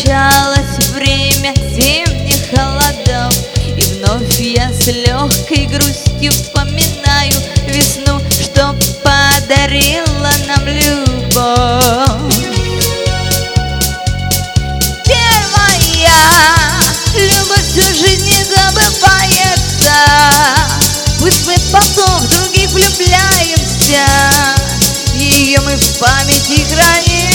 Промчалось время зимних холодов, и вновь я с легкой грустью вспоминаю весну, что подарила нам любовь. Первая любовь всю жизнь не забывается, пусть мы потом в других влюбляемся, ее мы в памяти храним.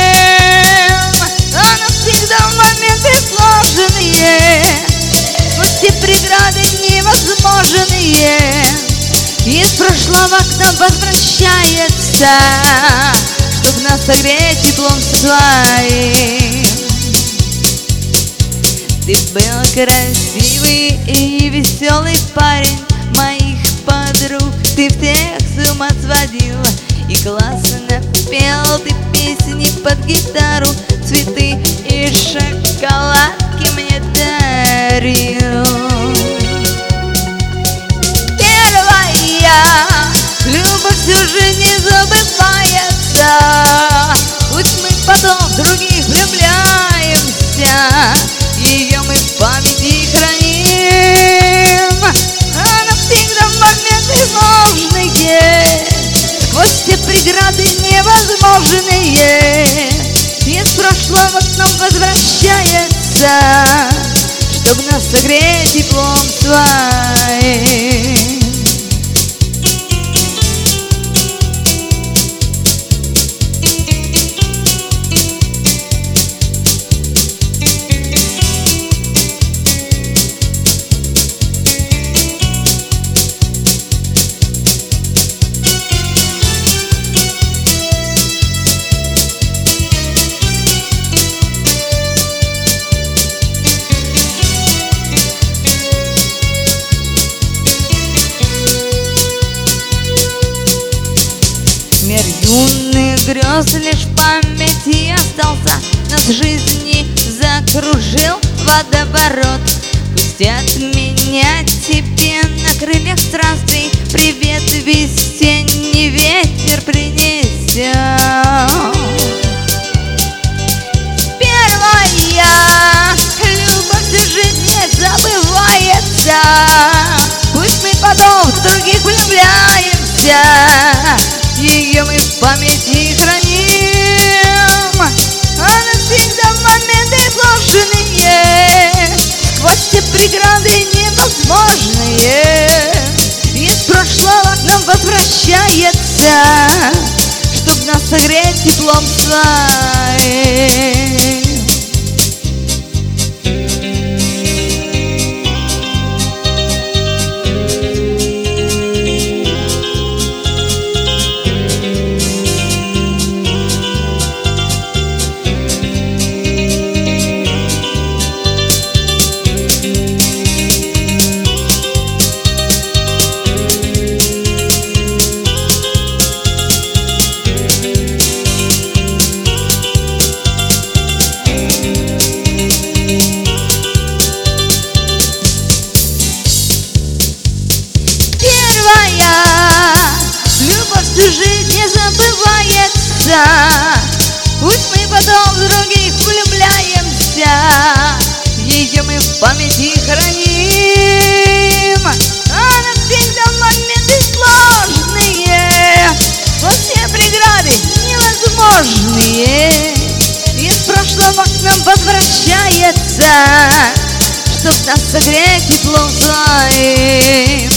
Она всегда в моменты сложные, сквозь все преграды невозможные, из прошлого к нам возвращается, чтоб нас согреть теплом своим. Ты был красивый и веселый парень моих подруг, ты всех с ума сводил и классно пел ты песни под гитару, цветы и шоколадки мне дарил. Первая любовь всю жизнь не забывается, пусть мы потом в других влюбляемся, ее мы в памяти храним. Она всегда в моменты сложные, сквозь все преграды невозможные, из прошлого к нам возвращается, чтоб нас согреть теплом своим. Мир юных грез лишь в памяти остался, нас жизни закружил водоворот. Пусть от меня тебе на крыльях странствий привет весенний ветер принесет. Первая любовь всю жизнь не забывается, пусть мы потом в других влюбляемся, ее мы в памяти храним. Она всегда в моменты сложные, сквозь все преграды невозможные, из прошлого к нам возвращается, чтоб нас согреть теплом своим. Любовь всю жизнь не забывается, пусть мы потом в других влюбляемся, ее мы в памяти храним. Она всегда в моменты сложные, во все преграды невозможные, из прошлого к нам возвращается, чтоб нас согреть теплом своим.